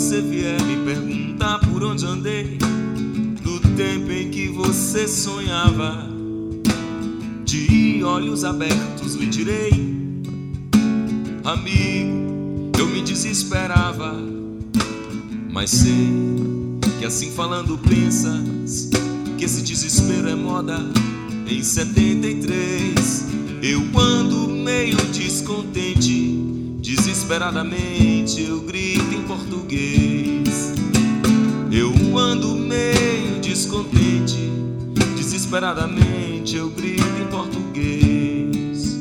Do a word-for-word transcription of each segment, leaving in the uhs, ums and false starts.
você vier me perguntar por onde andei, do tempo em que você sonhava, de olhos abertos lhe direi: amigo, eu me desesperava, mas sei que assim falando pensas que esse desespero é moda. Em setenta e três eu ando meio descontente, desesperadamente eu grito em português. Eu ando meio descontente, desesperadamente eu grito em português.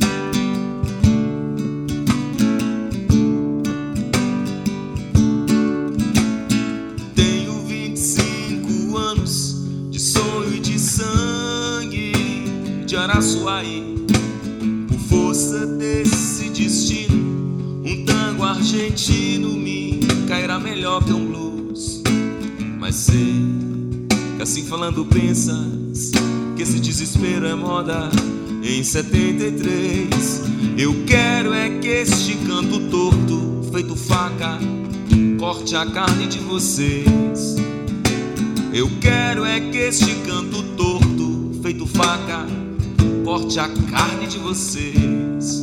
Tenho vinte e cinco anos de sonho e de sangue de Araçuaí. Por força desse destino, um tango argentino me cairá melhor que um blues. Mas sei que assim falando pensas que esse desespero é moda. Em setenta e três eu quero é que este canto torto, feito faca, corte a carne de vocês. Eu quero é que este canto torto, feito faca, corte a carne de vocês.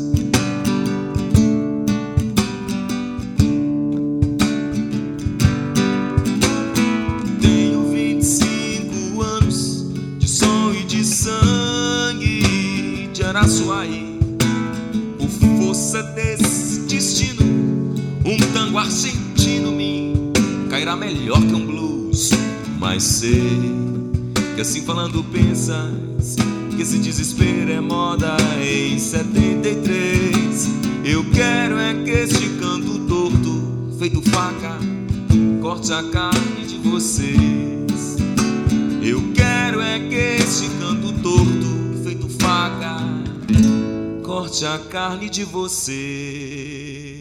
Tenho vinte e cinco anos de sonho e de sangue de Araçuaí. Por força desse destino, um tango argentino me cairá melhor que um blues. Mas sei que assim falando pensas que esse desespero é moda. Em setenta e três eu quero é que este canto torto, feito faca, corte a carne de vocês. Eu quero é que este canto torto, feito faca, corte a carne de vocês.